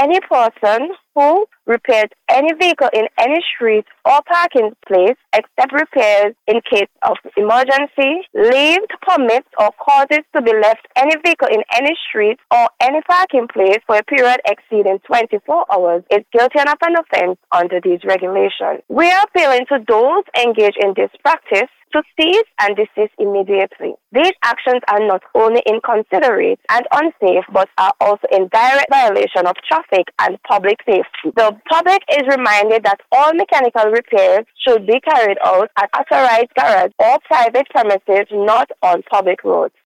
any person who repairs any vehicle in any street or parking place except repairs in case of emergency, leave permits or causes to be left any vehicle in any street or any parking place for a period exceeding 24 hours is guilty of an offense under these regulations. We are appealing to those engaged in this practice to cease and desist immediately. These actions are not only inconsiderate and unsafe, but are also in direct violation of traffic and public safety. The public is reminded that all mechanical repairs should be carried out at authorized garage or private premises, not on public roads.